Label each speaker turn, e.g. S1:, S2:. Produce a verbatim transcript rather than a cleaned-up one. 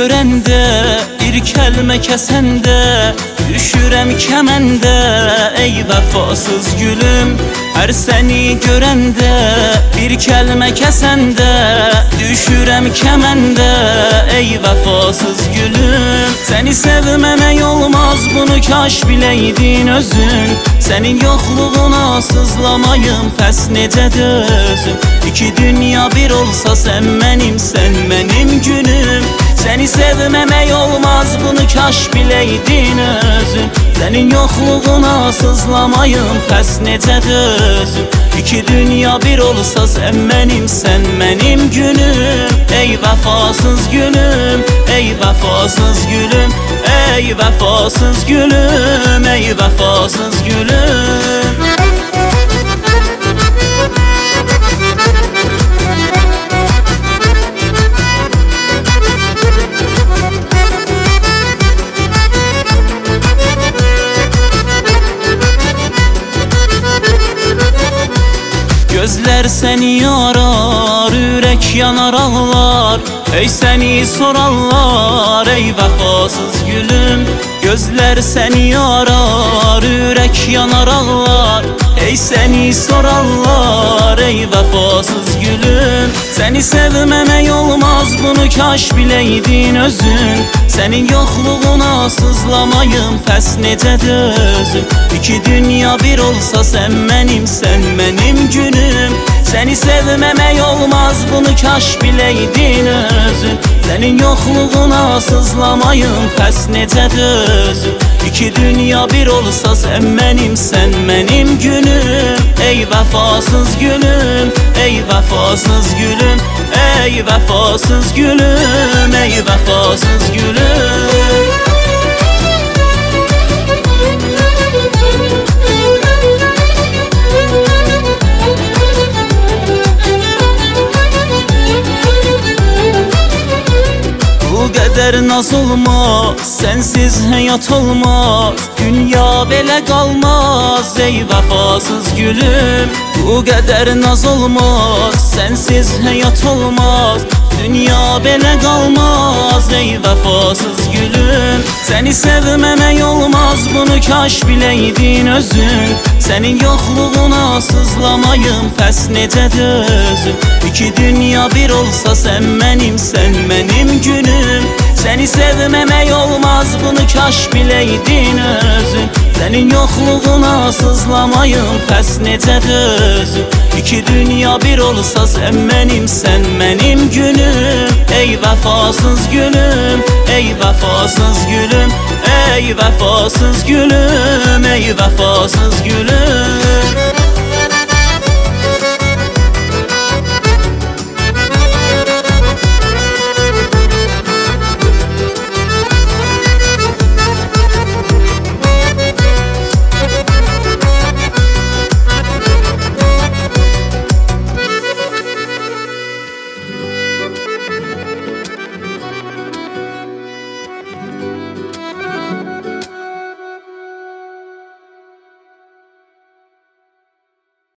S1: görəndə, bir kəlmə kəsəndə, düşürəm kəməndə, ey vəfasız gülüm. Hər səni görəndə, bir kəlmə kəsəndə, düşürəm kəməndə, ey vəfasız gülüm. Səni sevməmək olmaz, bunu kaş biləydin özün. Sənin yoxluğuna sızlamayım, pəs necə dözüm. İki dünya bir olsa, sən mənim, sən mənim günüm. Səni sevməmək olmaz, bunu kaş biləydin özün. Sənin yoxluğuna sızlamayım, pəs necə dözüm. İki dünya bir olsa, sən mənim, sən mənim günüm. Ey vəfasız gülüm, ey vəfasız gülüm, ey vəfasız gülüm, ey vəfasız gülüm. Gözlər səni arar, ürək yanar ağlar. Ey səni sorarlar, ey vəfasız gülüm. Gözlər səni arar, ürək yanar ağlar. Ey səni sorarlar, ey vəfasız gülüm. Səni sevməmək olmaz, bunu kaş biləydin özün. Sənin yoxluğuna sızlamayım, pəs necə dözüm. İki dünya bir olsa, sən mənim, sən mənim günüm. Səni sevməmək olmaz, bunu kaş biləydin özün. Sənin yoxluğuna sızlamayım, pəs necə dözüm. İki dünya bir olsa, sən mənim, sən mənim günüm. Ey vəfasız gülüm, ey vəfasız gülüm, ey vəfasız gülüm, ey vəfasız gülüm. Bu qədər naz olmaz, sənsiz həyat olmaz. Dünya belə qalmaz, ey vəfasız gülüm. Bu qədər naz olmaz, sənsiz həyat olmaz. Dünya belə qalmaz, ey vəfasız gülüm. Səni sevməmək olmaz, bunu kaş biləydin özün. Sənin yoxluğuna sızlamayım, pəs necə dözüm. İki dünya bir olsa, sən mənim, sən mənim günüm. Səni sevməmək olmaz, bunu kaş biləydin özün. Sənin yoxluğuna sızlamayım, pəs necə dözüm. İki dünya bir olsa, sən mənim, sən mənim günüm. Ey vəfasız gülüm, ey vəfasız gülüm, ey vəfasız gülüm, ey vəfasız gülüm.